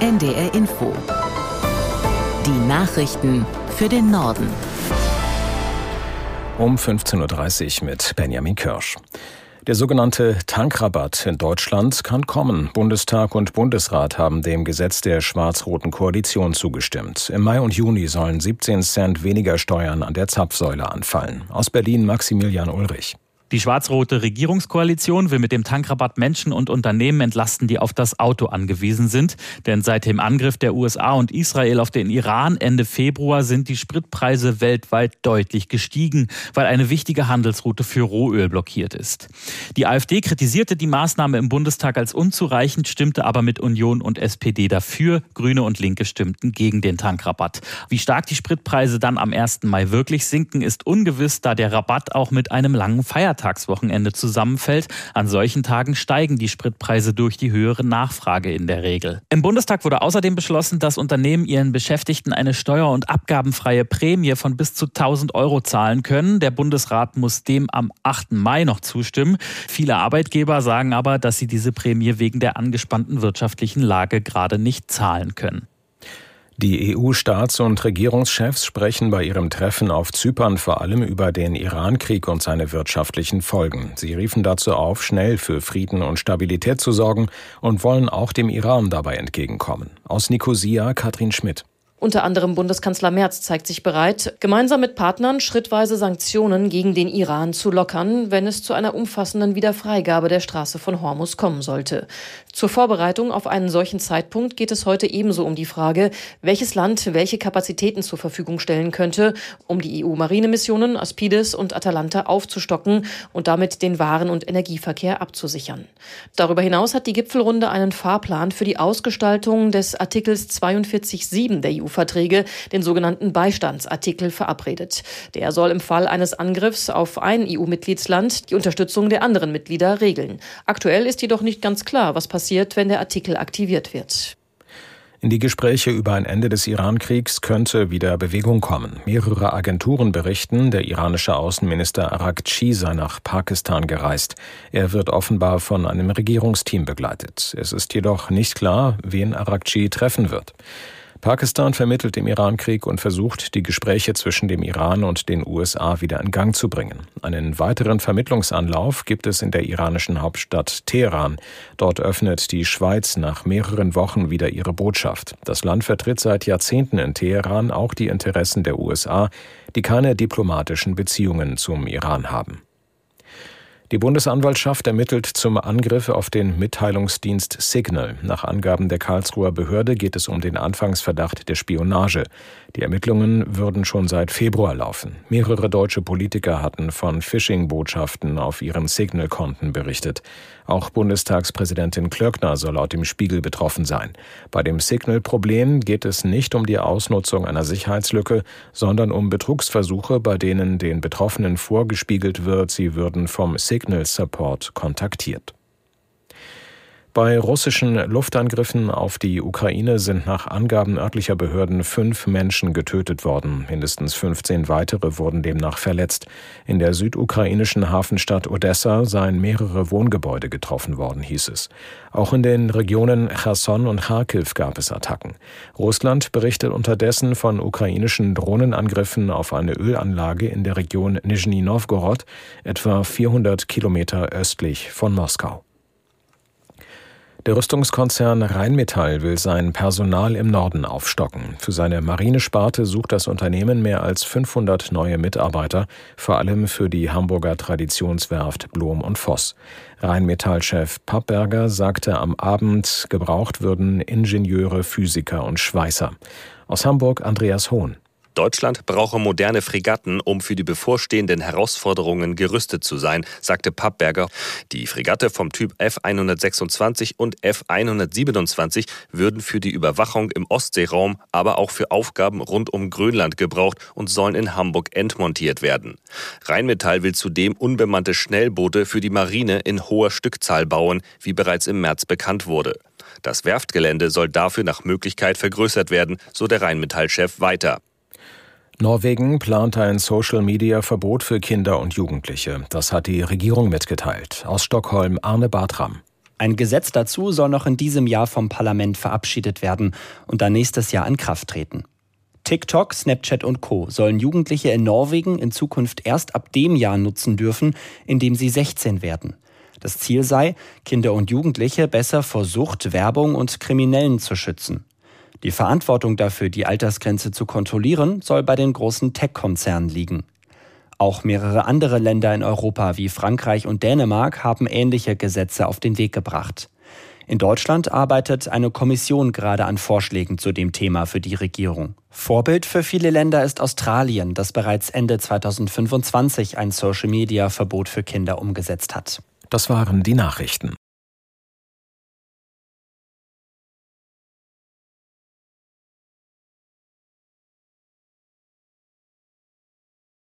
NDR Info. Die Nachrichten für den Norden. Um 15.30 Uhr mit Benjamin Kirsch. Der sogenannte Tankrabatt in Deutschland kann kommen. Bundestag und Bundesrat haben dem Gesetz der schwarz-roten Koalition zugestimmt. Im Mai und Juni sollen 17 Cent weniger Steuern an der Zapfsäule anfallen. Aus Berlin Maximilian Ulrich. Die schwarz-rote Regierungskoalition will mit dem Tankrabatt Menschen und Unternehmen entlasten, die auf das Auto angewiesen sind. Denn seit dem Angriff der USA und Israel auf den Iran Ende Februar sind die Spritpreise weltweit deutlich gestiegen, weil eine wichtige Handelsroute für Rohöl blockiert ist. Die AfD kritisierte die Maßnahme im Bundestag als unzureichend, stimmte aber mit Union und SPD dafür. Grüne und Linke stimmten gegen den Tankrabatt. Wie stark die Spritpreise dann am 1. Mai wirklich sinken, ist ungewiss, da der Rabatt auch mit einem langen Feiertagswochenende zusammenfällt. An solchen Tagen steigen die Spritpreise durch die höhere Nachfrage in der Regel. Im Bundestag wurde außerdem beschlossen, dass Unternehmen ihren Beschäftigten eine steuer- und abgabenfreie Prämie von bis zu 1.000 € zahlen können. Der Bundesrat muss dem am 8. Mai noch zustimmen. Viele Arbeitgeber sagen aber, dass sie diese Prämie wegen der angespannten wirtschaftlichen Lage gerade nicht zahlen können. Die EU-Staats- und Regierungschefs sprechen bei ihrem Treffen auf Zypern vor allem über den Iran-Krieg und seine wirtschaftlichen Folgen. Sie riefen dazu auf, schnell für Frieden und Stabilität zu sorgen und wollen auch dem Iran dabei entgegenkommen. Aus Nikosia Katrin Schmidt. Unter anderem Bundeskanzler Merz zeigt sich bereit, gemeinsam mit Partnern schrittweise Sanktionen gegen den Iran zu lockern, wenn es zu einer umfassenden Wiederfreigabe der Straße von Hormuz kommen sollte. Zur Vorbereitung auf einen solchen Zeitpunkt geht es heute ebenso um die Frage, welches Land welche Kapazitäten zur Verfügung stellen könnte, um die EU-Marinemissionen Aspides und Atalanta aufzustocken und damit den Waren- und Energieverkehr abzusichern. Darüber hinaus hat die Gipfelrunde einen Fahrplan für die Ausgestaltung des Artikels 42.7 der EU-Verträge, den sogenannten Beistandsartikel, verabredet. Der soll im Fall eines Angriffs auf ein EU-Mitgliedsland die Unterstützung der anderen Mitglieder regeln. Aktuell ist jedoch nicht ganz klar, was passiert, wenn der Artikel aktiviert wird. In die Gespräche über ein Ende des Iran-Kriegs könnte wieder Bewegung kommen. Mehrere Agenturen berichten, der iranische Außenminister Araghchi sei nach Pakistan gereist. Er wird offenbar von einem Regierungsteam begleitet. Es ist jedoch nicht klar, wen Araghchi treffen wird. Pakistan vermittelt im Iran-Krieg und versucht, die Gespräche zwischen dem Iran und den USA wieder in Gang zu bringen. Einen weiteren Vermittlungsanlauf gibt es in der iranischen Hauptstadt Teheran. Dort öffnet die Schweiz nach mehreren Wochen wieder ihre Botschaft. Das Land vertritt seit Jahrzehnten in Teheran auch die Interessen der USA, die keine diplomatischen Beziehungen zum Iran haben. Die Bundesanwaltschaft ermittelt zum Angriff auf den Mitteilungsdienst Signal. Nach Angaben der Karlsruher Behörde geht es um den Anfangsverdacht der Spionage. Die Ermittlungen würden schon seit Februar laufen. Mehrere deutsche Politiker hatten von Phishing-Botschaften auf ihren Signal-Konten berichtet. Auch Bundestagspräsidentin Klöckner soll laut dem Spiegel betroffen sein. Bei dem Signal-Problem geht es nicht um die Ausnutzung einer Sicherheitslücke, sondern um Betrugsversuche, bei denen den Betroffenen vorgespiegelt wird, sie würden vom Signal Support kontaktiert. Bei russischen Luftangriffen auf die Ukraine sind nach Angaben örtlicher Behörden 5 Menschen getötet worden. Mindestens 15 weitere wurden demnach verletzt. In der südukrainischen Hafenstadt Odessa seien mehrere Wohngebäude getroffen worden, hieß es. Auch in den Regionen Cherson und Charkiw gab es Attacken. Russland berichtet unterdessen von ukrainischen Drohnenangriffen auf eine Ölanlage in der Region Nischni Nowgorod, etwa 400 Kilometer östlich von Moskau. Der Rüstungskonzern Rheinmetall will sein Personal im Norden aufstocken. Für seine Marinesparte sucht das Unternehmen mehr als 500 neue Mitarbeiter, vor allem für die Hamburger Traditionswerft Blom & Voss. Rheinmetall-Chef Pappberger sagte am Abend, gebraucht würden Ingenieure, Physiker und Schweißer. Aus Hamburg Andreas Hohn. Deutschland brauche moderne Fregatten, um für die bevorstehenden Herausforderungen gerüstet zu sein, sagte Pappberger. Die Fregatte vom Typ F-126 und F-127 würden für die Überwachung im Ostseeraum, aber auch für Aufgaben rund um Grönland gebraucht und sollen in Hamburg entmontiert werden. Rheinmetall will zudem unbemannte Schnellboote für die Marine in hoher Stückzahl bauen, wie bereits im März bekannt wurde. Das Werftgelände soll dafür nach Möglichkeit vergrößert werden, so der Rheinmetall-Chef weiter. Norwegen plant ein Social-Media-Verbot für Kinder und Jugendliche. Das hat die Regierung mitgeteilt. Aus Stockholm Arne Bartram. Ein Gesetz dazu soll noch in diesem Jahr vom Parlament verabschiedet werden und dann nächstes Jahr in Kraft treten. TikTok, Snapchat und Co. sollen Jugendliche in Norwegen in Zukunft erst ab dem Jahr nutzen dürfen, in dem sie 16 werden. Das Ziel sei, Kinder und Jugendliche besser vor Sucht, Werbung und Kriminellen zu schützen. Die Verantwortung dafür, die Altersgrenze zu kontrollieren, soll bei den großen Tech-Konzernen liegen. Auch mehrere andere Länder in Europa wie Frankreich und Dänemark haben ähnliche Gesetze auf den Weg gebracht. In Deutschland arbeitet eine Kommission gerade an Vorschlägen zu dem Thema für die Regierung. Vorbild für viele Länder ist Australien, das bereits Ende 2025 ein Social-Media-Verbot für Kinder umgesetzt hat. Das waren die Nachrichten.